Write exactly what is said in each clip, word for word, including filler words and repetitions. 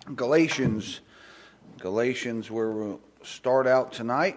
Galatians, Galatians, where we'll start out tonight.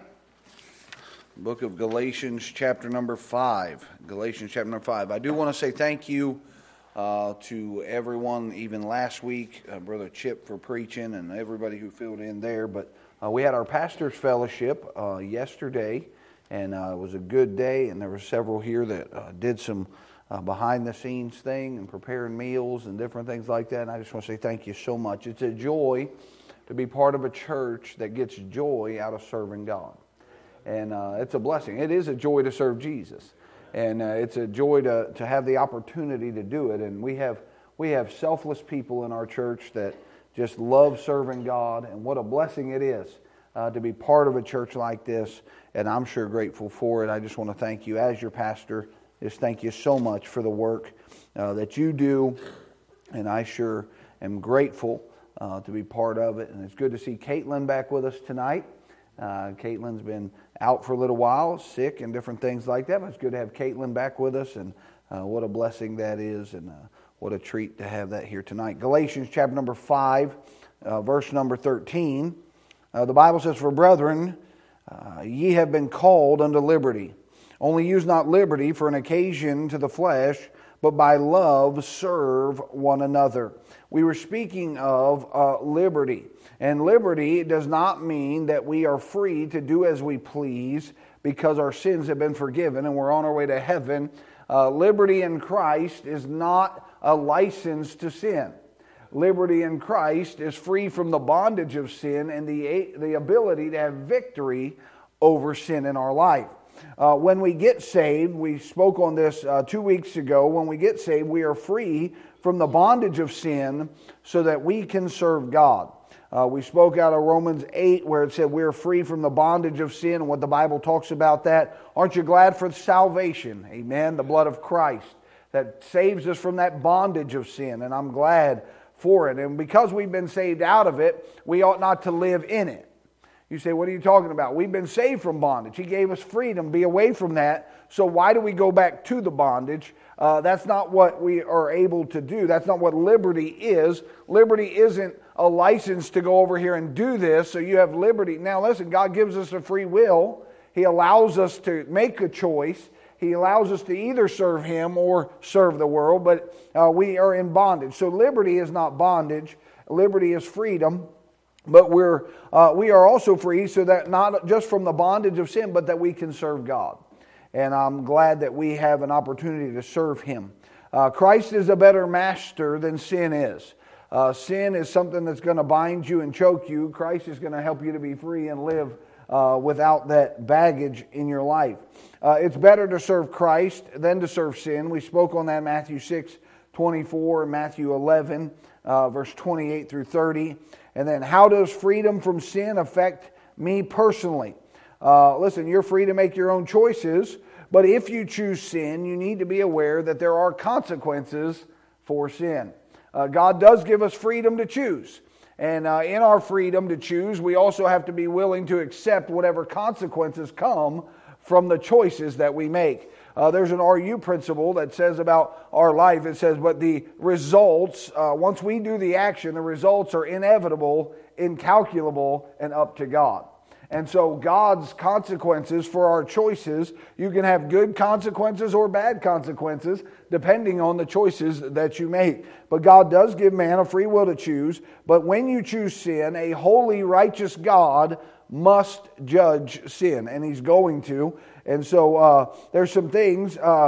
Book of Galatians, chapter number five. Galatians, chapter number five. I do want to say thank you uh, to everyone, even last week, uh, Brother Chip for preaching, and everybody who filled in there. But uh, we had our pastor's fellowship uh, yesterday, and uh, it was a good day. And there were several here that uh, did some uh, behind-the-scenes thing and preparing meals and different things like that. And I just want to say thank you so much. It's a joy to be part of a church that gets joy out of serving God. And uh, it's a blessing. It is a joy to serve Jesus. And uh, it's a joy to, to have the opportunity to do it. And we have we have selfless people in our church that just love serving God. And what a blessing it is uh, to be part of a church like this. And I'm sure grateful for it. I just want to thank you as your pastor. Just thank you so much for the work uh, that you do. And I sure am grateful uh, to be part of it. And it's good to see Caitlin back with us tonight. Uh, Caitlin's been out for a little while, sick and different things like that, but it's good to have Caitlin back with us, and uh, what a blessing that is, and uh, what a treat to have that here tonight. Galatians chapter number five, uh, verse number thirteen. Uh, the Bible says, "For brethren, uh, ye have been called unto liberty. Only use not liberty for an occasion to the flesh, but by love serve one another." We were speaking of uh, liberty. And liberty does not mean that we are free to do as we please because our sins have been forgiven and we're on our way to heaven. Uh, liberty in Christ is not a license to sin. Liberty in Christ is free from the bondage of sin and the, the ability to have victory over sin in our life. Uh, when we get saved, we spoke on this uh, two weeks ago, when we get saved, we are free from the bondage of sin so that we can serve God. Uh, we spoke out of Romans eight where it said we're free from the bondage of sin and what the Bible talks about that. Aren't you glad for salvation? Amen. The blood of Christ that saves us from that bondage of sin, and I'm glad for it. And because we've been saved out of it, we ought not to live in it. You say, what are you talking about? We've been saved from bondage. He gave us freedom, be away from that. So why do we go back to the bondage? Uh, that's not what we are able to do. That's not what liberty is. Liberty isn't a license to go over here and do this, so you have liberty. Now listen, God gives us a free will. He allows us to make a choice. He allows us to either serve Him or serve the world, but uh, we are in bondage. So liberty is not bondage. Liberty is freedom. But we're uh, we are also free so that not just from the bondage of sin, but that we can serve God. And I'm glad that we have an opportunity to serve Him. Uh, Christ is a better master than sin is. Uh, sin is something that's going to bind you and choke you. Christ is going to help you to be free and live uh, without that baggage in your life. Uh, it's better to serve Christ than to serve sin. We spoke on that in Matthew six twenty-four and Matthew eleven, uh, verse twenty-eight through thirty. And then, how does freedom from sin affect me personally? Uh, listen, you're free to make your own choices, but if you choose sin, you need to be aware that there are consequences for sin. Uh, God does give us freedom to choose. And uh, in our freedom to choose, we also have to be willing to accept whatever consequences come from the choices that we make. Uh, there's an R U principle that says about our life, it says, but the results, uh, once we do the action, the results are inevitable, incalculable, and up to God. And so God's consequences for our choices, you can have good consequences or bad consequences, depending on the choices that you make. But God does give man a free will to choose. But when you choose sin, a holy, righteous God must judge sin, and He's going to. And so uh, there's some things uh,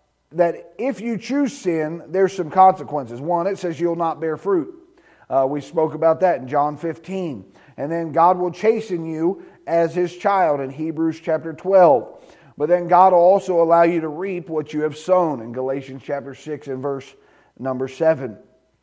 that if you choose sin, there's some consequences. One, it says you'll not bear fruit. Uh, we spoke about that in John fifteen. And then God will chasten you as His child in Hebrews chapter twelve. But then God will also allow you to reap what you have sown in Galatians chapter six and verse number seven.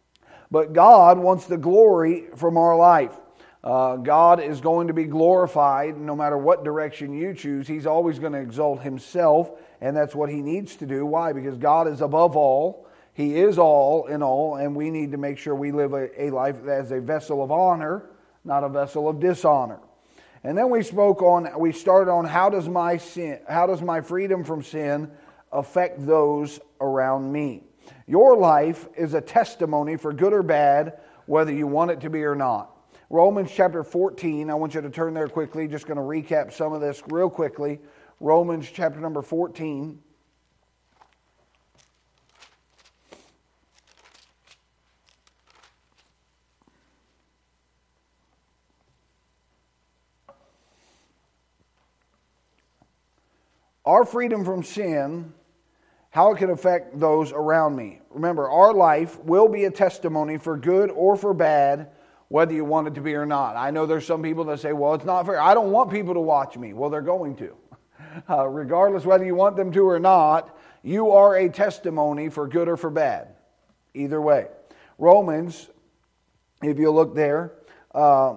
But God wants the glory from our life. Uh, God is going to be glorified no matter what direction you choose. He's always going to exalt Himself, and that's what He needs to do. Why? Because God is above all. He is all in all, and we need to make sure we live a, a life as a vessel of honor, not a vessel of dishonor. And then we spoke on, we started on how does my sin, how does my freedom from sin affect those around me? Your life is a testimony, for good or bad, whether you want it to be or not. Romans chapter fourteen, I want you to turn there quickly. Just going to recap some of this real quickly. Romans chapter number fourteen. Our freedom from sin, how it can affect those around me. Remember, our life will be a testimony for good or for bad, whether you want it to be or not. I know there's some people that say, well, it's not fair. I don't want people to watch me. Well, they're going to. Uh, regardless whether you want them to or not, you are a testimony for good or for bad. Either way. Romans, if you look there, uh,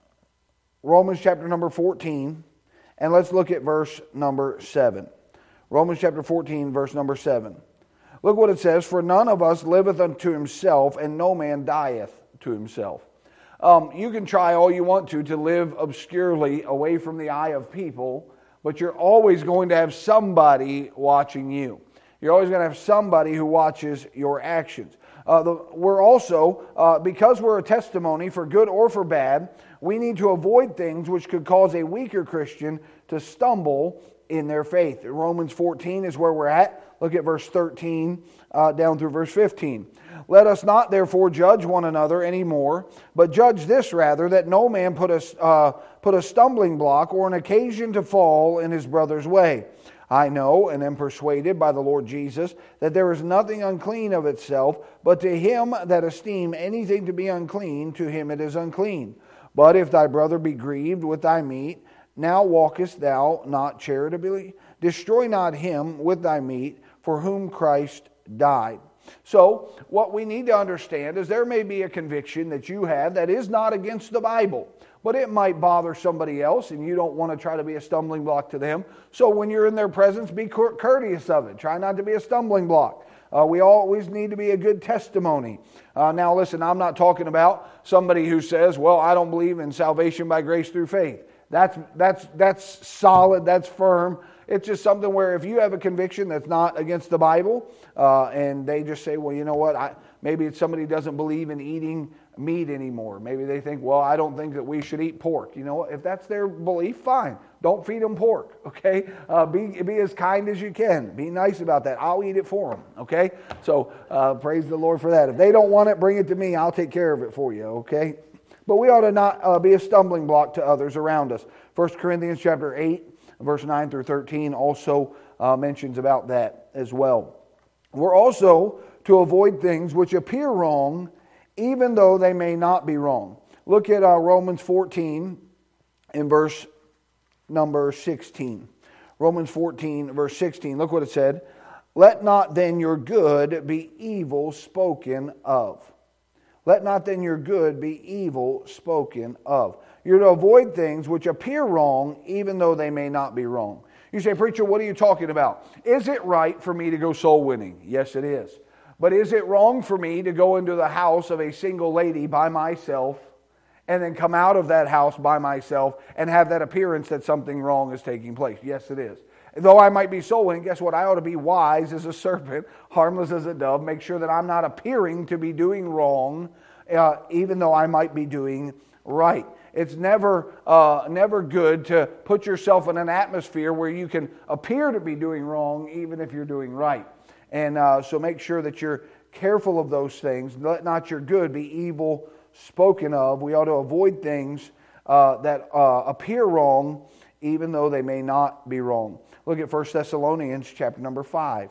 Romans chapter number fourteen, and let's look at verse number seven. Romans chapter fourteen, verse number seven. Look what it says, for none of us liveth unto himself, and no man dieth to himself. Um, you can try all you want to to live obscurely away from the eye of people, but you're always going to have somebody watching you. You're always going to have somebody who watches your actions. Uh, the, we're also, uh, because we're a testimony for good or for bad, we need to avoid things which could cause a weaker Christian to stumble in their faith. Romans fourteen is where we're at. Look at verse thirteen uh, down through verse fifteen. Let us not therefore judge one another anymore, but judge this rather, that no man put a, uh, put a stumbling block or an occasion to fall in his brother's way. I know and am persuaded by the Lord Jesus that there is nothing unclean of itself, but to him that esteem anything to be unclean, to him it is unclean. But if thy brother be grieved with thy meat, now walkest thou not charitably? Destroy not him with thy meat, for whom Christ died. So, what we need to understand is there may be a conviction that you have that is not against the Bible, but it might bother somebody else, and you don't want to try to be a stumbling block to them. So when you're in their presence, be courteous of it. Try not to be a stumbling block. Uh, we always need to be a good testimony. Uh, now listen, I'm not talking about somebody who says, well, I don't believe in salvation by grace through faith. That's, that's, that's solid, that's firm. It's just something where if you have a conviction that's not against the Bible, uh, and they just say, well, you know what, I, maybe it's somebody who doesn't believe in eating meat anymore. Maybe they think, well, I don't think that we should eat pork. You know what, if that's their belief, fine. Don't feed them pork, okay? Uh, be, be as kind as you can. Be nice about that. I'll eat it for them, okay? So uh, praise the Lord for that. If they don't want it, bring it to me. I'll take care of it for you, okay? But we ought to not uh, be a stumbling block to others around us. First Corinthians chapter eight, verse nine through thirteen also uh, mentions about that as well. We're also to avoid things which appear wrong, even though they may not be wrong. Look at uh, Romans fourteen in verse number sixteen. Romans fourteen, verse sixteen. Look what it said. Let not then your good be evil spoken of. Let not then your good be evil spoken of. You're to avoid things which appear wrong, even though they may not be wrong. You say, preacher, what are you talking about? Is it right for me to go soul winning? Yes, it is. But is it wrong for me to go into the house of a single lady by myself and then come out of that house by myself and have that appearance that something wrong is taking place? Yes, it is. Though I might be soul winning, guess what? I ought to be wise as a serpent, harmless as a dove, make sure that I'm not appearing to be doing wrong, uh, even though I might be doing right. It's never uh, never good to put yourself in an atmosphere where you can appear to be doing wrong, even if you're doing right. And uh, so make sure that you're careful of those things. Let not your good be evil spoken of. We ought to avoid things uh, that uh, appear wrong, even though they may not be wrong. Look at First Thessalonians chapter number five.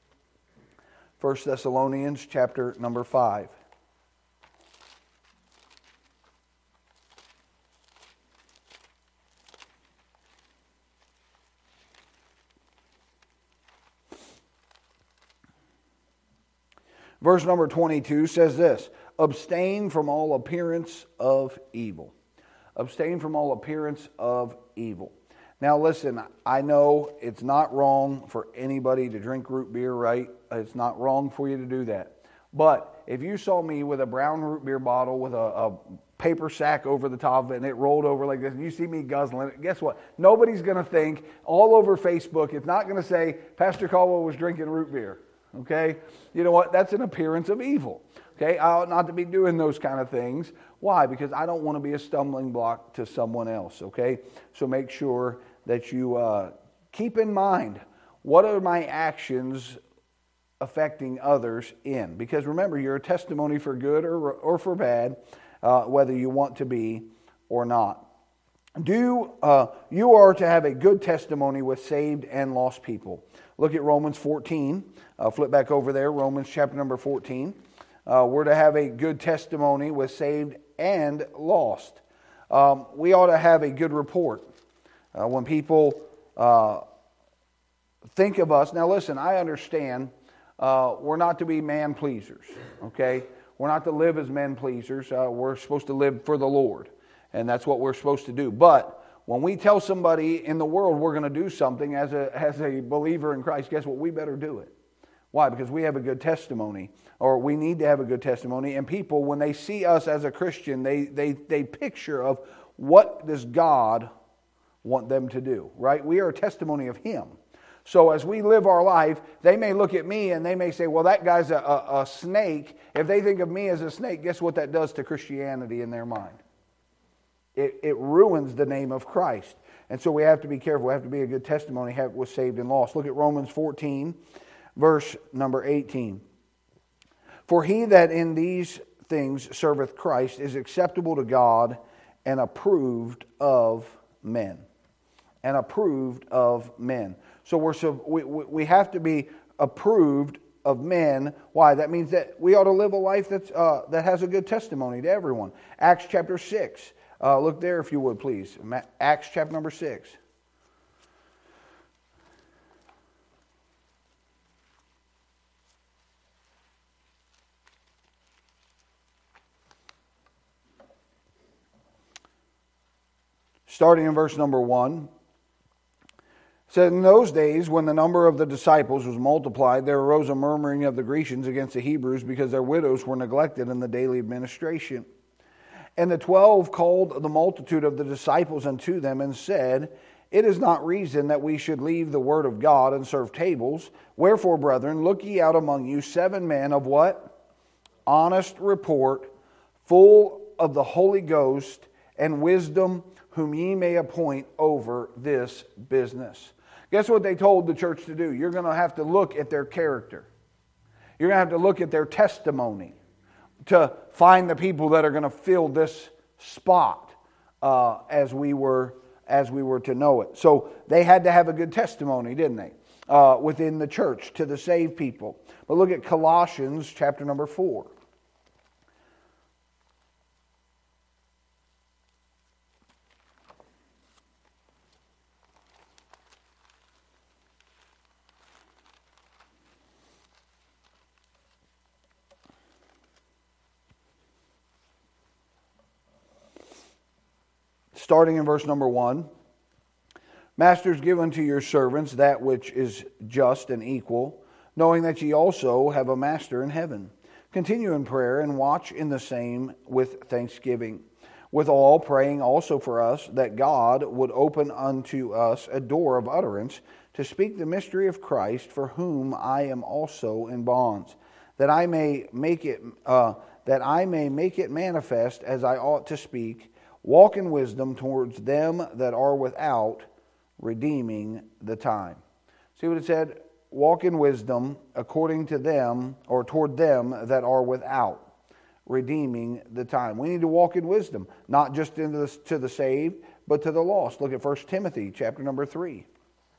First Thessalonians chapter number five. Verse number twenty-two says this, abstain from all appearance of evil. Abstain from all appearance of evil. Now listen, I know it's not wrong for anybody to drink root beer, right? It's not wrong for you to do that. But if you saw me with a brown root beer bottle with a, a paper sack over the top of it and it rolled over like this, and you see me guzzling it, guess what? Nobody's going to think all over Facebook, it's not going to say, Pastor Caldwell was drinking root beer. Okay? You know what? That's an appearance of evil. Okay, I ought not to be doing those kind of things. Why? Because I don't want to be a stumbling block to someone else, okay? So make sure that you uh, keep in mind, what are my actions affecting others in? Because remember, you're a testimony for good or, or for bad, uh, whether you want to be or not. Do uh, you are to have a good testimony with saved and lost people. Look at Romans fourteen. Uh, flip back over there, Romans chapter number fourteen. Uh, we're to have a good testimony with saved and lost. Um, we ought to have a good report. Uh, when people uh, think of us, now listen, I understand uh, we're not to be man pleasers, okay? We're not to live as men pleasers. Uh, we're supposed to live for the Lord, and that's what we're supposed to do. But when we tell somebody in the world we're going to do something as a, as a believer in Christ, guess what? We better do it. Why? Because we have a good testimony, or we need to have a good testimony. And people, when they see us as a Christian, they they they picture of what does God want them to do, right? We are a testimony of Him. So as we live our life, they may look at me and they may say, well, that guy's a, a, a snake. If they think of me as a snake, guess what that does to Christianity in their mind? It, it ruins the name of Christ. And so we have to be careful. We have to be a good testimony, have was saved and lost. Look at Romans fourteen. Verse number eighteen. For he that in these things serveth Christ is acceptable to God and approved of men. And approved of men. So we're so we, we have to be approved of men. Why? That means that we ought to live a life that's, uh, that has a good testimony to everyone. Acts chapter six. Uh, look there if you would, please. Acts chapter number six. Starting in verse number one, it said, in those days, when the number of the disciples was multiplied, there arose a murmuring of the Grecians against the Hebrews because their widows were neglected in the daily administration. And the twelve called the multitude of the disciples unto them and said, it is not reason that we should leave the word of God and serve tables. Wherefore, brethren, look ye out among you seven men of what? Honest report, full of the Holy Ghost and wisdom, whom ye may appoint over this business. Guess what they told the church to do? You're going to have to look at their character. You're going to have to look at their testimony to find the people that are going to fill this spot uh, as we were as we were to know it. So they had to have a good testimony, didn't they? Uh, within the church to the saved people. But look at Colossians chapter number four. Starting in verse number one, Masters, give unto your servants that which is just and equal, knowing that ye also have a master in heaven. Continue in prayer and watch in the same with thanksgiving. Withal praying also for us, that God would open unto us a door of utterance to speak the mystery of Christ, for whom I am also in bonds, that I may make it uh, that I may make it manifest as I ought to speak. Walk in wisdom towards them that are without, redeeming the time. See what it said? Walk in wisdom according to them, or toward them that are without, redeeming the time. We need to walk in wisdom, not just into the, to the saved, but to the lost. Look at First Timothy chapter number three.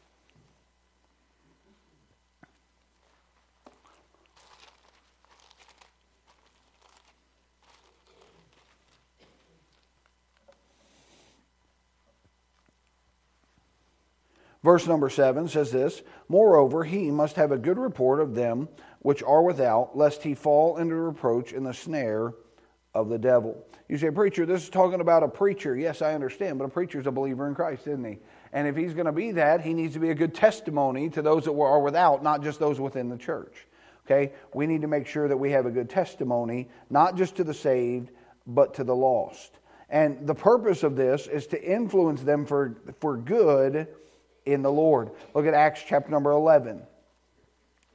Verse number seven says this, moreover, he must have a good report of them which are without, lest he fall into reproach in the snare of the devil. You say, preacher, this is talking about a preacher. Yes, I understand, but a preacher is a believer in Christ, isn't he? And if he's going to be that, he needs to be a good testimony to those that are without, not just those within the church. Okay? We need to make sure that we have a good testimony, not just to the saved, but to the lost. And the purpose of this is to influence them for, for good in the Lord. Look at Acts chapter number eleven.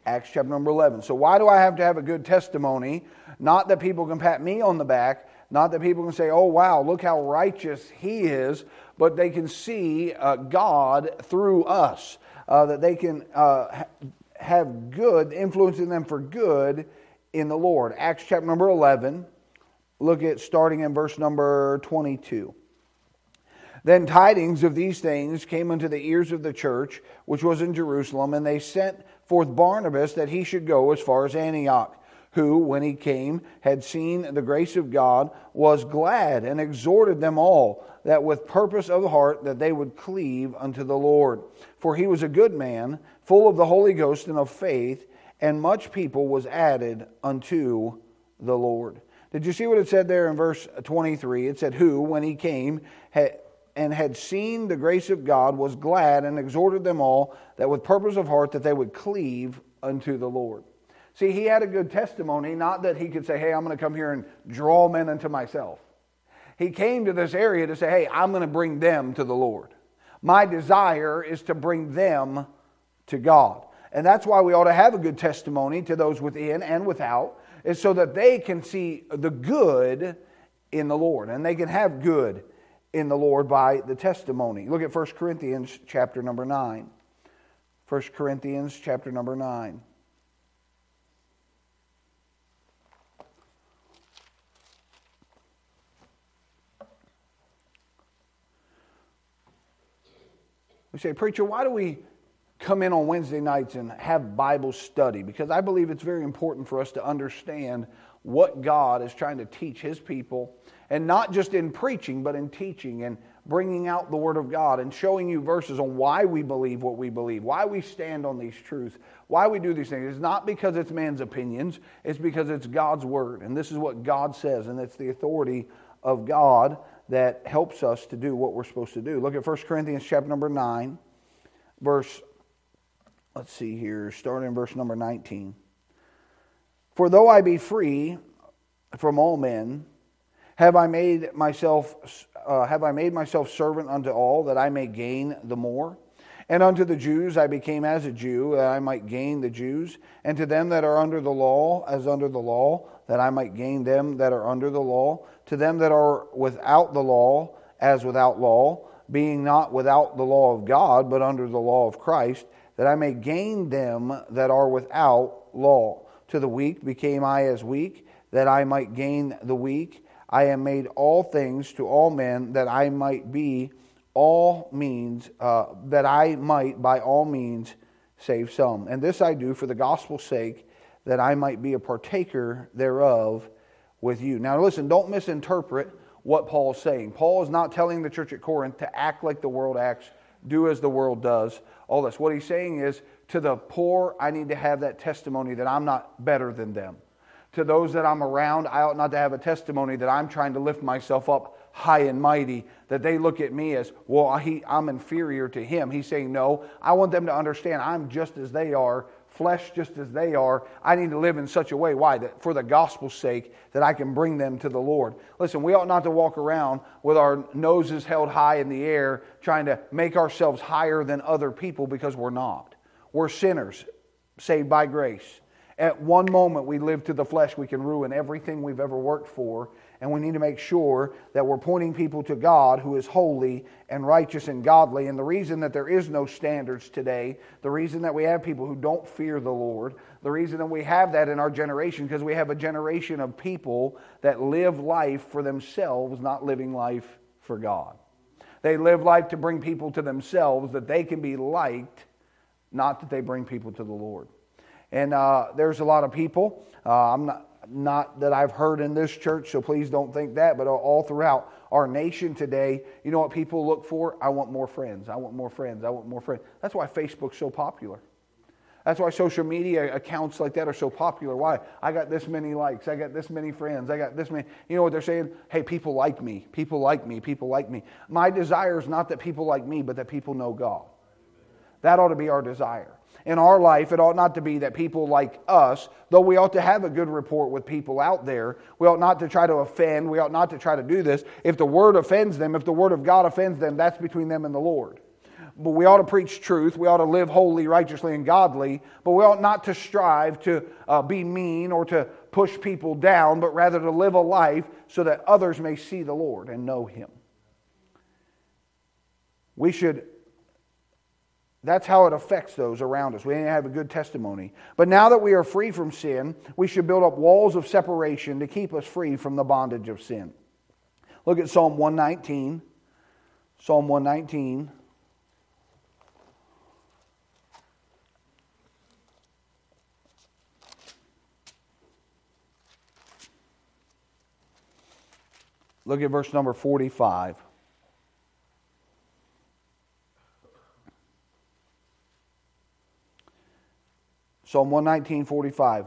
Acts chapter number eleven. So why do I have to have a good testimony? Not that people can pat me on the back, not that people can say, oh wow, look how righteous he is, but they can see uh, God through us. Uh, that they can uh, ha- have good, influencing them for good in the Lord. Acts chapter number eleven, look at starting in verse number twenty-two. Then tidings of these things came unto the ears of the church, which was in Jerusalem, and they sent forth Barnabas that he should go as far as Antioch, who, when he came, had seen the grace of God, was glad, and exhorted them all, that with purpose of the heart that they would cleave unto the Lord. For he was a good man, full of the Holy Ghost and of faith, and much people was added unto the Lord. Did you see what it said there in verse twenty-three? It said, who, when he came, had and had seen the grace of God, was glad, and exhorted them all, that with purpose of heart that they would cleave unto the Lord. See, he had a good testimony, not that he could say, hey, I'm going to come here and draw men unto myself. He came to this area to say, hey, I'm going to bring them to the Lord. My desire is to bring them to God. And that's why we ought to have a good testimony to those within and without, is so that they can see the good in the Lord, and they can have good in the Lord by the testimony. Look at First Corinthians chapter number nine. First Corinthians chapter number nine. We say, preacher, why do we come in on Wednesday nights and have Bible study? Because I believe it's very important for us to understand what God is trying to teach His people, and not just in preaching, but in teaching and bringing out the Word of God and showing you verses on why we believe what we believe, why we stand on these truths, why we do these things. It's not because it's man's opinions, it's because it's God's Word, and this is what God says, and it's the authority of God that helps us to do what we're supposed to do. Look at First Corinthians chapter number nine, verse, let's see here, starting in verse number nineteen. For though I be free from all men, have I made myself uh, have I made myself servant unto all, that I may gain the more? And unto the Jews I became as a Jew, that I might gain the Jews. And to them that are under the law, as under the law, that I might gain them that are under the law. To them that are without the law, as without law, being not without the law of God, but under the law of Christ, that I may gain them that are without law. To the weak became I as weak, that I might gain the weak. I am made all things to all men, that I might be all means, uh, that I might by all means save some. And this I do for the gospel's sake, that I might be a partaker thereof with you. Now listen, don't misinterpret what Paul's saying. Paul is not telling the church at Corinth to act like the world acts, do as the world does, all this. What he's saying is, to the poor, I need to have that testimony that I'm not better than them. To those that I'm around, I ought not to have a testimony that I'm trying to lift myself up high and mighty, that they look at me as, well, he, I'm inferior to him. He's saying, no, I want them to understand I'm just as they are, flesh just as they are. I need to live in such a way, why? That for the gospel's sake, that I can bring them to the Lord. Listen, we ought not to walk around with our noses held high in the air, trying to make ourselves higher than other people, because we're not. We're sinners, saved by grace. At one moment we live to the flesh, we can ruin everything we've ever worked for, and we need to make sure that we're pointing people to God, who is holy and righteous and godly. And the reason that there is no standards today, the reason that we have people who don't fear the Lord, the reason that we have that in our generation, because we have a generation of people that live life for themselves, not living life for God. They live life to bring people to themselves, that they can be liked, not that they bring people to the Lord. And uh, there's a lot of people, uh, I'm not, not that I've heard in this church, so please don't think that, but all throughout our nation today, you know what people look for? I want more friends, I want more friends, I want more friends. That's why Facebook's so popular. That's why social media accounts like that are so popular. Why? I got this many likes, I got this many friends, I got this many. You know what they're saying? Hey, people like me, people like me, people like me. My desire is not that people like me, but that people know God. That ought to be our desire. In our life, it ought not to be that people like us, though we ought to have a good rapport with people out there. We ought not to try to offend. We ought not to try to do this. If the Word offends them, if the Word of God offends them, that's between them and the Lord. but we ought to preach truth. We ought to live holy, righteously, and godly. But we ought not to strive to uh, be mean or to push people down, but rather to live a life so that others may see the Lord and know Him. We should, that's how it affects those around us. We need to have a good testimony. But now that we are free from sin, we should build up walls of separation to keep us free from the bondage of sin. Look at Psalm one nineteen. Psalm one nineteen. Look at verse number forty-five. Psalm one nineteen, forty-five.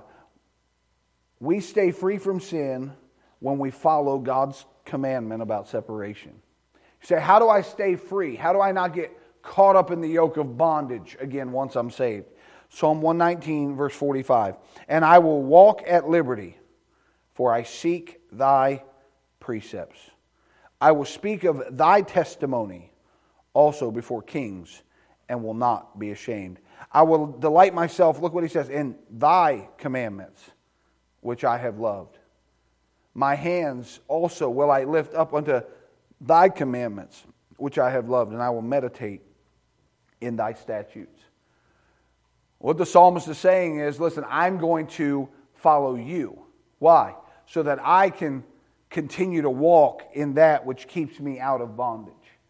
We stay free from sin when we follow God's commandment about separation. You say, how do I stay free? How do I not get caught up in the yoke of bondage again once I'm saved? Psalm one nineteen, verse forty-five. And I will walk at liberty, for I seek thy precepts. I will speak of thy testimony also before kings, and will not be ashamed. I will delight myself, look what he says, in thy commandments, which I have loved. My hands also will I lift up unto thy commandments, which I have loved, and I will meditate in thy statutes. What the psalmist is saying is, listen, I'm going to follow you. Why? So that I can continue to walk in that which keeps me out of bondage.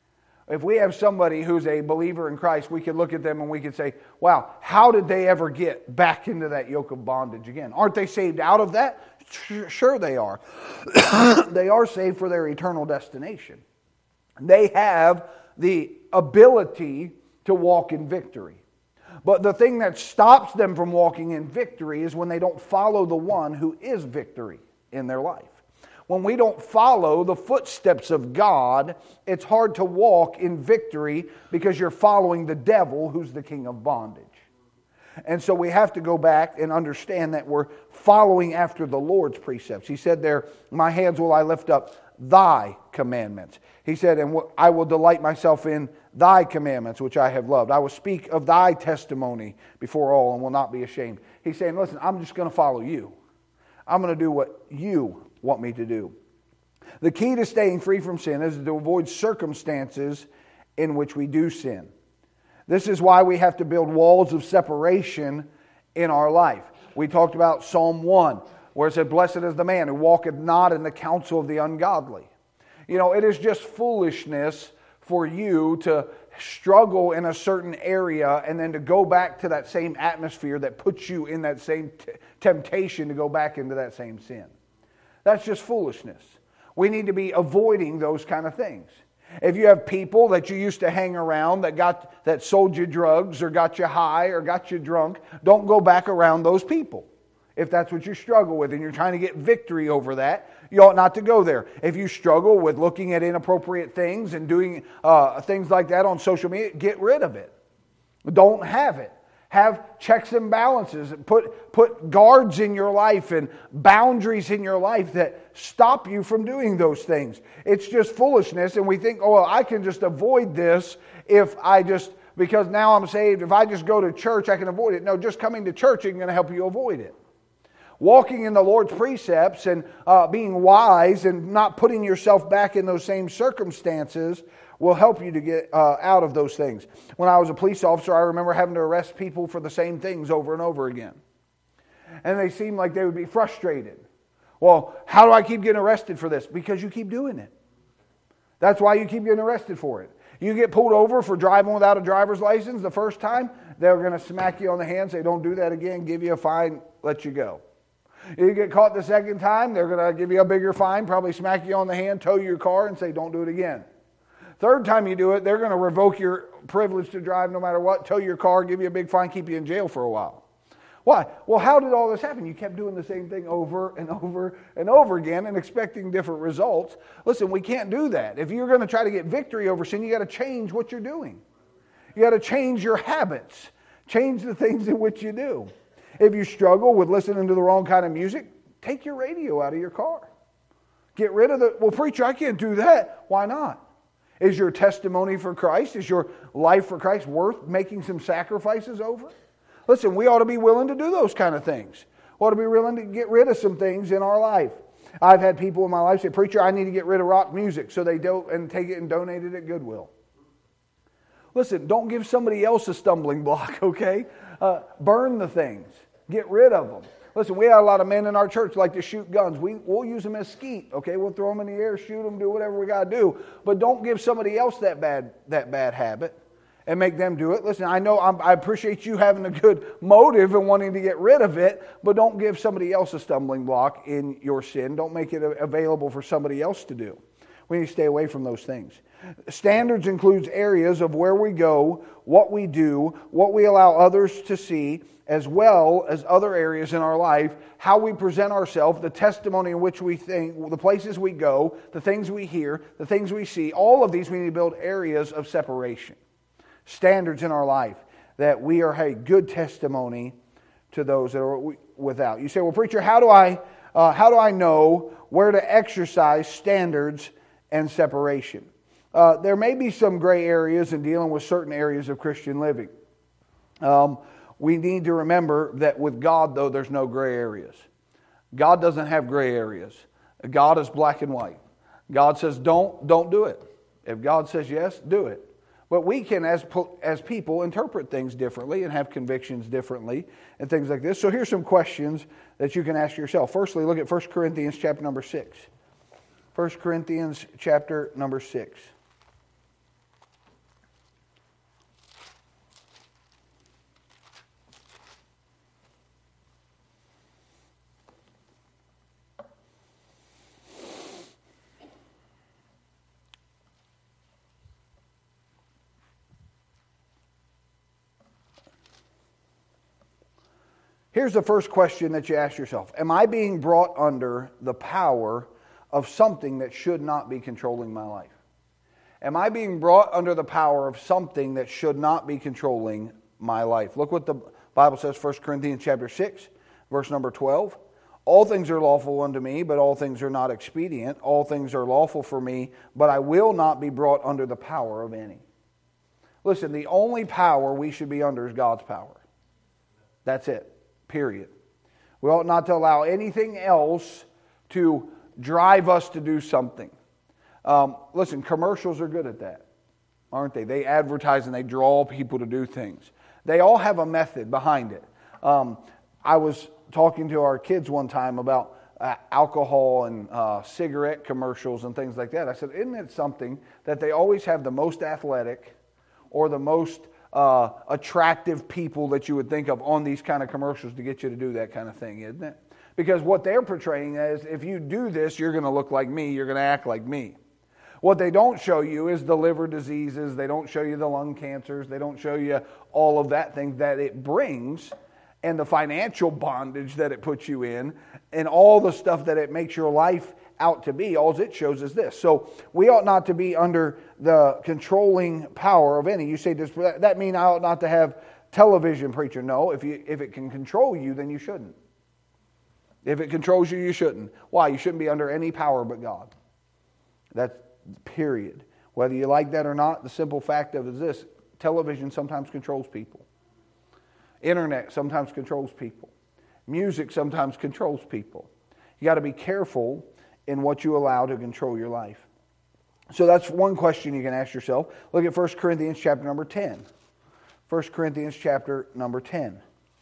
If we have somebody who's a believer in Christ, we can look at them and we can say, wow, how did they ever get back into that yoke of bondage again? Aren't they saved out of that? Sure they are. They are saved for their eternal destination. They have the ability to walk in victory. But the thing that stops them from walking in victory is when they don't follow the one who is victory in their life. When we don't follow the footsteps of God, it's hard to walk in victory because you're following the devil who's the king of bondage. And so we have to go back and understand that we're following after the Lord's precepts. He said there, my hands will I lift up thy commandments. He said, and I will delight myself in thy commandments, which I have loved. I will speak of thy testimony before all and will not be ashamed. He's saying, listen, I'm just going to follow you. I'm going to do what you want me to do. The key to staying free from sin is to avoid circumstances in which we do sin. This is why we have to build walls of separation in our life. We talked about Psalm one, where it said, blessed is the man who walketh not in the counsel of the ungodly. You know, it is just foolishness for you to struggle in a certain area and then to go back to that same atmosphere that puts you in that same t- temptation to go back into that same sin. That's just foolishness. We need to be avoiding those kind of things. If you have people that you used to hang around that got that sold you drugs or got you high or got you drunk, don't go back around those people. If that's what you struggle with and you're trying to get victory over that, you ought not to go there. If you struggle with looking at inappropriate things and doing uh, things like that on social media, get rid of it. Don't have it. Have checks and balances. Put, put guards in your life and boundaries in your life that stop you from doing those things. It's just foolishness, and we think, oh, well, I can just avoid this if I just, because now I'm saved, if I just go to church, I can avoid it. No, just coming to church isn't going to help you avoid it. Walking in the Lord's precepts and uh, being wise and not putting yourself back in those same circumstances will help you to get uh, out of those things. When I was a police officer, I remember having to arrest people for the same things over and over again. And they seemed like they would be frustrated. Well, how do I keep getting arrested for this? Because you keep doing it. That's why you keep getting arrested for it. You get pulled over for driving without a driver's license the first time, they're going to smack you on the hand, say, don't do that again, give you a fine, let you go. You get caught the second time, they're going to give you a bigger fine, probably smack you on the hand, tow your car, and say, don't do it again. Third time you do it, they're going to revoke your privilege to drive no matter what, tow your car, give you a big fine, keep you in jail for a while. Why? Well, how did all this happen? You kept doing the same thing over and over and over again and expecting different results. Listen, we can't do that. If you're going to try to get victory over sin, you got to change what you're doing. You got to change your habits. Change the things in which you do. If you struggle with listening to the wrong kind of music, take your radio out of your car. Get rid of the, well, preacher, I can't do that. Why not? Is your testimony for Christ, is your life for Christ worth making some sacrifices over? Listen, we ought to be willing to do those kind of things. We ought to be willing to get rid of some things in our life. I've had people in my life say, "Preacher, I need to get rid of rock music," so they do and take it and donate it at Goodwill. Listen, don't give somebody else a stumbling block, okay? Uh, burn the things. Get rid of them. Listen, we have a lot of men in our church like to shoot guns. We, we'll use them as skeet, okay? We'll throw them in the air, shoot them, do whatever we got to do. But don't give somebody else that bad that bad habit and make them do it. Listen, I know I'm, I appreciate you having a good motive and wanting to get rid of it, but don't give somebody else a stumbling block in your sin. Don't make it available for somebody else to do. We need to stay away from those things. Standards includes areas of where we go, what we do, what we allow others to see, as well as other areas in our life, how we present ourselves, the testimony in which we think, the places we go, the things we hear, the things we see. All of these we need to build areas of separation. Standards in our life that we are a good testimony to those that are without. You say, "Well, preacher, how do I uh, how do I know where to exercise standards and separation?" Uh, there may be some gray areas in dealing with certain areas of Christian living. Um, we need to remember that with God, though, there's no gray areas. God doesn't have gray areas. God is black and white. God says, don't, don't do it. If God says yes, do it. But we can, as as people, interpret things differently and have convictions differently and things like this. So here's some questions that you can ask yourself. Firstly, look at First Corinthians chapter number six. First Corinthians chapter number six. Here's the first question that you ask yourself. Am I being brought under the power of something that should not be controlling my life? Am I being brought under the power of something that should not be controlling my life? Look what the Bible says, First Corinthians chapter six, verse number twelve. All things are lawful unto me, but all things are not expedient. All things are lawful for me, but I will not be brought under the power of any. Listen, the only power we should be under is God's power. That's it. Period. We ought not to allow anything else to drive us to do something. Um, listen, commercials are good at that, aren't they? They advertise and they draw people to do things. They all have a method behind it. Um, I was talking to our kids one time about uh, alcohol and uh, cigarette commercials and things like that. I said, isn't it something that they always have the most athletic or the most Uh, attractive people that you would think of on these kind of commercials to get you to do that kind of thing, isn't it? Because what they're portraying is, if you do this, you're going to look like me, you're going to act like me. What they don't show you is the liver diseases, they don't show you the lung cancers, they don't show you all of that thing that it brings, and the financial bondage that it puts you in, and all the stuff that it makes your life out to be. All it shows is this. So we ought not to be under the controlling power of any. You say, does that mean I ought not to have television, preacher? No. If you if it can control you, then you shouldn't. If it controls you, you shouldn't. Why? You shouldn't be under any power but God. That's period. Whether you like that or not, the simple fact of it is this: television sometimes controls people. Internet sometimes controls people. Music sometimes controls people. You got to be careful in what you allow to control your life. So that's one question you can ask yourself. Look at First Corinthians chapter number ten. First Corinthians chapter number ten.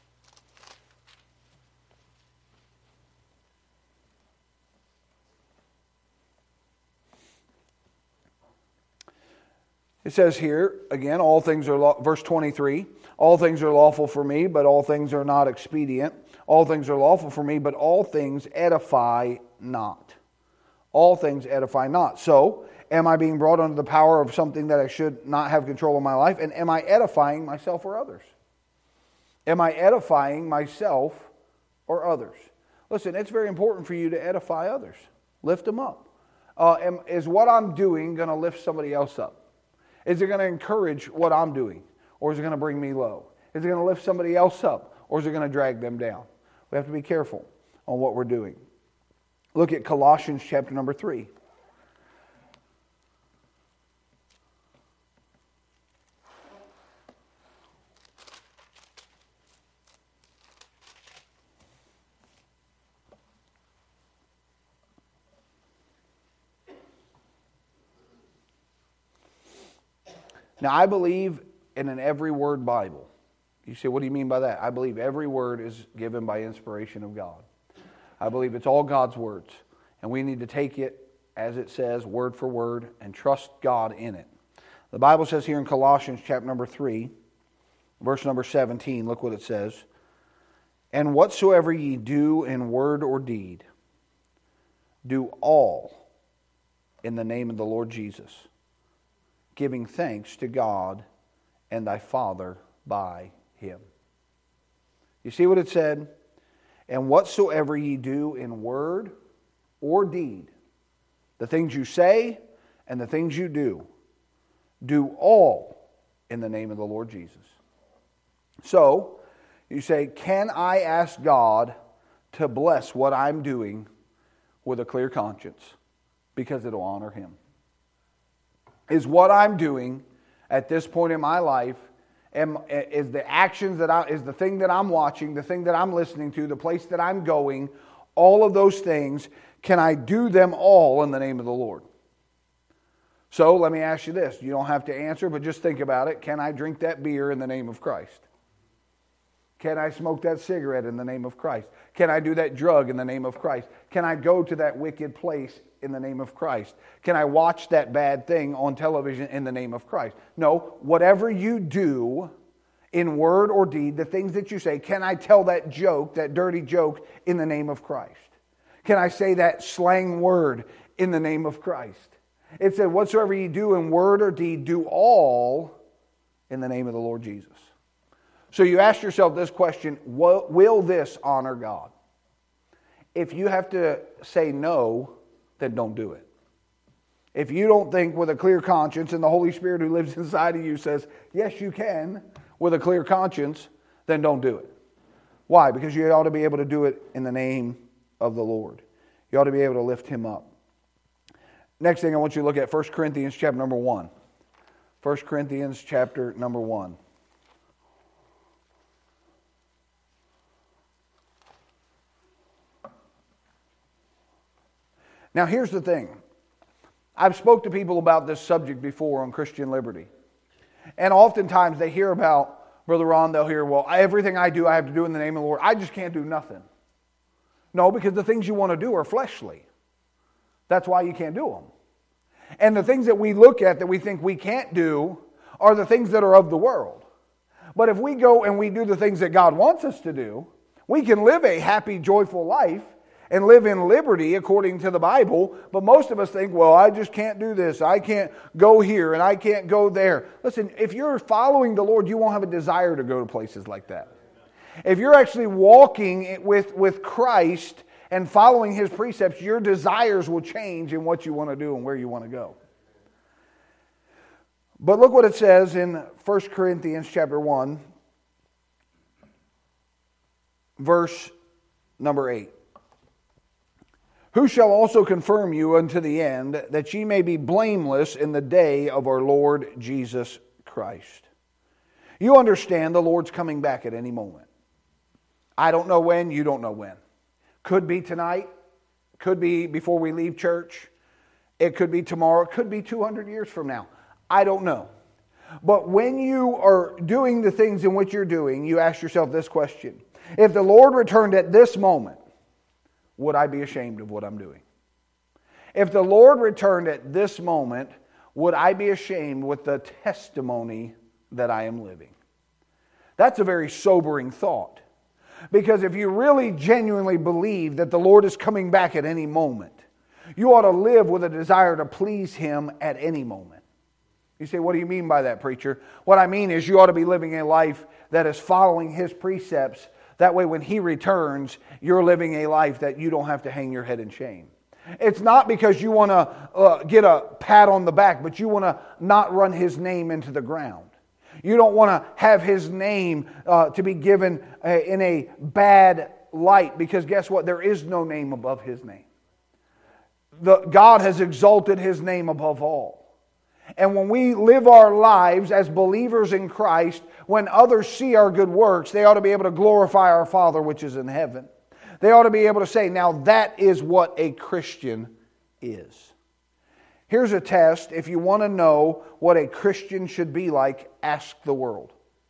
It says here, again, all things are, law, verse twenty-three, all things are lawful for me, but all things are not expedient. All things are lawful for me, but all things edify not. All things edify not. So, am I being brought under the power of something that I should not have control of my life? And am I edifying myself or others? Am I edifying myself or others? Listen, it's very important for you to edify others. Lift them up. Uh, am, is what I'm doing going to lift somebody else up? Is it going to encourage what I'm doing? Or is it going to bring me low? Is it going to lift somebody else up? Or is it going to drag them down? We have to be careful on what we're doing. Look at Colossians chapter number three. Now, I believe in an every word Bible. You say, what do you mean by that? I believe every word is given by inspiration of God. I believe it's all God's words. And we need to take it as it says, word for word, and trust God in it. The Bible says here in Colossians chapter number three, verse number seventeen, look what it says. And whatsoever ye do in word or deed, do all in the name of the Lord Jesus, giving thanks to God and thy Father by him. You see what it said? And whatsoever ye do in word or deed, the things you say and the things you do, do all in the name of the Lord Jesus. So, you say, can I ask God to bless what I'm doing with a clear conscience? Because it'll honor him. Is what I'm doing at this point in my life, am, is the actions that I, is the thing that I'm watching, the thing that I'm listening to, the place that I'm going, all of those things, can I do them all in the name of the Lord? So let me ask you this. You don't have to answer, but just think about it. Can I drink that beer in the name of Christ? Can I smoke that cigarette in the name of Christ? Can I do that drug in the name of Christ? Can I go to that wicked place in the name of Christ? Can I watch that bad thing on television in the name of Christ? No, whatever you do in word or deed, the things that you say, can I tell that joke, that dirty joke in the name of Christ? Can I say that slang word in the name of Christ? It said, whatsoever you do in word or deed, do all in the name of the Lord Jesus. So you ask yourself this question, will this honor God? If you have to say no, then don't do it. If you don't think with a clear conscience, and the Holy Spirit who lives inside of you says, yes, you can, with a clear conscience, then don't do it. Why? Because you ought to be able to do it in the name of the Lord. You ought to be able to lift him up. Next thing I want you to look at First Corinthians chapter number one. First Corinthians chapter number one. Now here's the thing. I've spoke to people about this subject before on Christian liberty. And oftentimes they hear about, Brother Ron, they'll hear, well, everything I do I have to do in the name of the Lord. I just can't do nothing. No, because the things you want to do are fleshly. That's why you can't do them. And the things that we look at that we think we can't do are the things that are of the world. But if we go and we do the things that God wants us to do, we can live a happy, joyful life and live in liberty according to the Bible. But most of us think, well, I just can't do this. I can't go here and I can't go there. Listen, if you're following the Lord, you won't have a desire to go to places like that. If you're actually walking with, with Christ and following his precepts, your desires will change in what you want to do and where you want to go. But look what it says in First Corinthians chapter one, verse number eight. Who shall also confirm you unto the end, that ye may be blameless in the day of our Lord Jesus Christ. You understand the Lord's coming back at any moment. I don't know when, you don't know when. Could be tonight, could be before we leave church, it could be tomorrow, it could be two hundred years from now. I don't know. But when you are doing the things in which you're doing, you ask yourself this question. If the Lord returned at this moment, would I be ashamed of what I'm doing? If the Lord returned at this moment, would I be ashamed with the testimony that I am living? That's a very sobering thought. Because if you really genuinely believe that the Lord is coming back at any moment, you ought to live with a desire to please him at any moment. You say, what do you mean by that, preacher? What I mean is you ought to be living a life that is following his precepts. That way when he returns, you're living a life that you don't have to hang your head in shame. It's not because you want to uh, get a pat on the back, but you want to not run his name into the ground. You don't want to have his name uh, to be given uh, in a bad light, because guess what? There is no name above his name. The, God has exalted his name above all. And when we live our lives as believers in Christ, when others see our good works, they ought to be able to glorify our Father which is in heaven. They ought to be able to say, now that is what a Christian is. Here's a test. If you want to know what a Christian should be like, ask the world.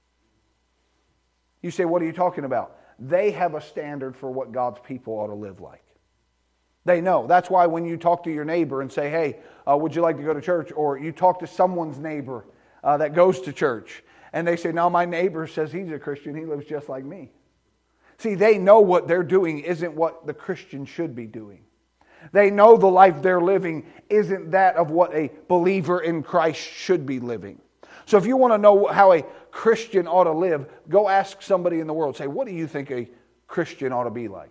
You say, what are you talking about? They have a standard for what God's people ought to live like. They know. That's why when you talk to your neighbor and say, hey, uh, would you like to go to church? Or you talk to someone's neighbor uh, that goes to church. And they say, no, my neighbor says he's a Christian. He lives just like me. See, they know what they're doing isn't what the Christian should be doing. They know the life they're living isn't that of what a believer in Christ should be living. So if you want to know how a Christian ought to live, go ask somebody in the world. Say, what do you think a Christian ought to be like?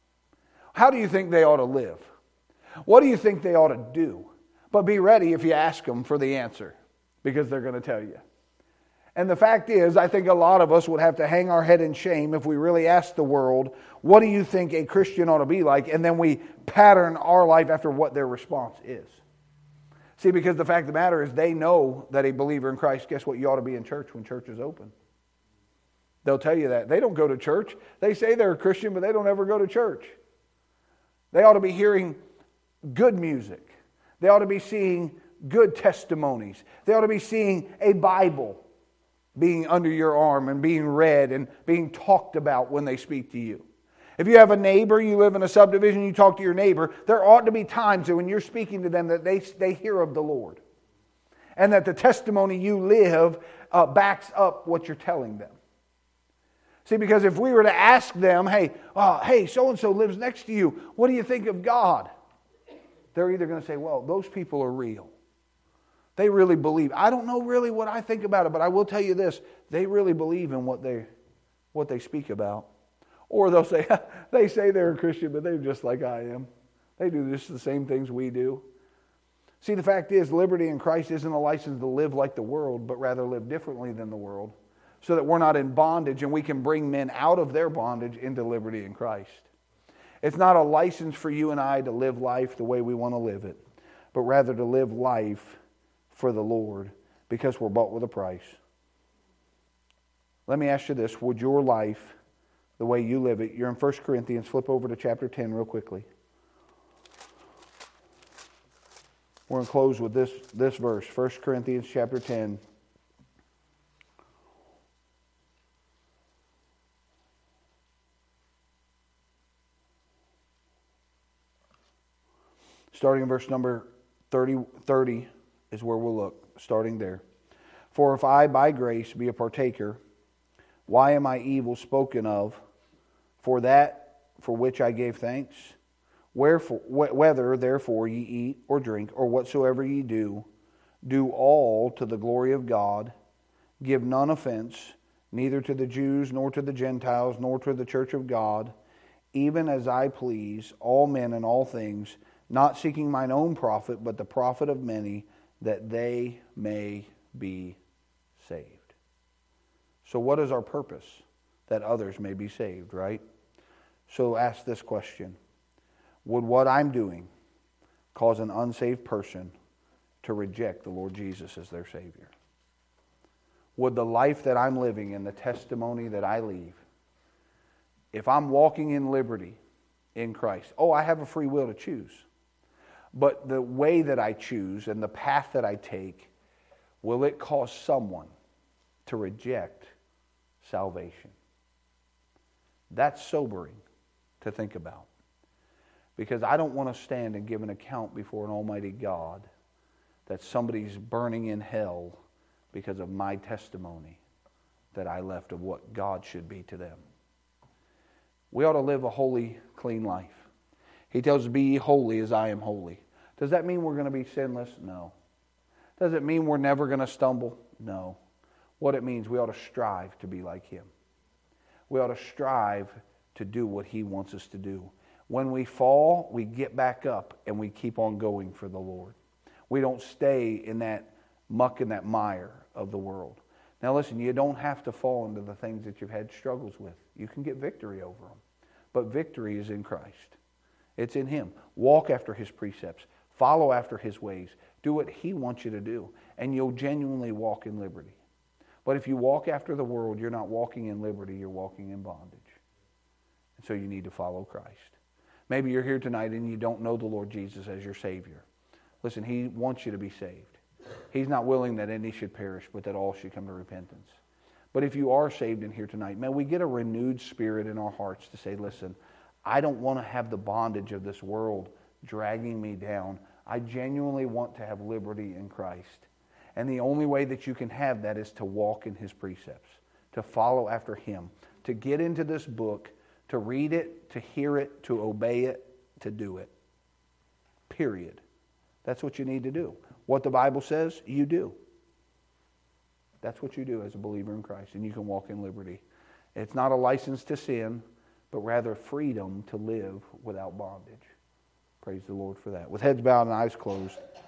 How do you think they ought to live? What do you think they ought to do? But be ready if you ask them for the answer, because they're going to tell you. And the fact is, I think a lot of us would have to hang our head in shame if we really asked the world, what do you think a Christian ought to be like? And then we pattern our life after what their response is. See, because the fact of the matter is they know that a believer in Christ, guess what? You ought to be in church when church is open. They'll tell you that. They don't go to church. They say they're a Christian, but they don't ever go to church. They ought to be hearing good music. They ought to be seeing good testimonies. They ought to be seeing a Bible being under your arm and being read and being talked about when they speak to you. If you have a neighbor, you live in a subdivision, you talk to your neighbor, there ought to be times that when you're speaking to them that they, they hear of the Lord. And that the testimony you live uh, backs up what you're telling them. See, because if we were to ask them, hey, uh, hey, so-and-so lives next to you, what do you think of God? They're either going to say, well, those people are real. They really believe. I don't know really what I think about it, but I will tell you this. They really believe in what they, what they speak about. Or they'll say, they say they're a Christian, but they're just like I am. They do just the same things we do. See, the fact is, liberty in Christ isn't a license to live like the world, but rather live differently than the world, so that we're not in bondage and we can bring men out of their bondage into liberty in Christ. It's not a license for you and I to live life the way we want to live it, but rather to live life for the Lord, because we're bought with a price. Let me ask you this. Would your life, the way you live it, you're in First Corinthians, flip over to chapter ten real quickly. We're going to close with this, this verse, First Corinthians chapter ten. Starting in verse number thirty, thirty is where we'll look, starting there. For if I by grace be a partaker, why am I evil spoken of for that for which I gave thanks? Wherefore, whether therefore ye eat or drink or whatsoever ye do, do all to the glory of God. Give none offense, neither to the Jews nor to the Gentiles nor to the church of God, even as I please all men in all things, not seeking mine own profit, but the profit of many, that they may be saved. So what is our purpose? That others may be saved, right? So ask this question. Would what I'm doing cause an unsaved person to reject the Lord Jesus as their Savior? Would the life that I'm living and the testimony that I leave, if I'm walking in liberty in Christ, oh, I have a free will to choose. But the way that I choose and the path that I take, will it cause someone to reject salvation? That's sobering to think about. Because I don't want to stand and give an account before an almighty God that somebody's burning in hell because of my testimony that I left of what God should be to them. We ought to live a holy, clean life. He tells us, be ye holy as I am holy. Does that mean we're going to be sinless? No. Does it mean we're never going to stumble? No. What it means, we ought to strive to be like Him. We ought to strive to do what He wants us to do. When we fall, we get back up and we keep on going for the Lord. We don't stay in that muck and that mire of the world. Now listen, you don't have to fall into the things that you've had struggles with. You can get victory over them. But victory is in Christ. It's in Him. Walk after His precepts. Follow after His ways. Do what He wants you to do. And you'll genuinely walk in liberty. But if you walk after the world, you're not walking in liberty, you're walking in bondage. And so you need to follow Christ. Maybe you're here tonight and you don't know the Lord Jesus as your Savior. Listen, He wants you to be saved. He's not willing that any should perish, but that all should come to repentance. But if you are saved in here tonight, may we get a renewed spirit in our hearts to say, listen, I don't want to have the bondage of this world dragging me down. I genuinely want to have liberty in Christ. And the only way that you can have that is to walk in His precepts, to follow after Him, to get into this book, to read it, to hear it, to obey it, to do it. Period. That's what you need to do. What the Bible says, you do. That's what you do as a believer in Christ, and you can walk in liberty. It's not a license to sin, but rather freedom to live without bondage. Praise the Lord for that. With heads bowed and eyes closed.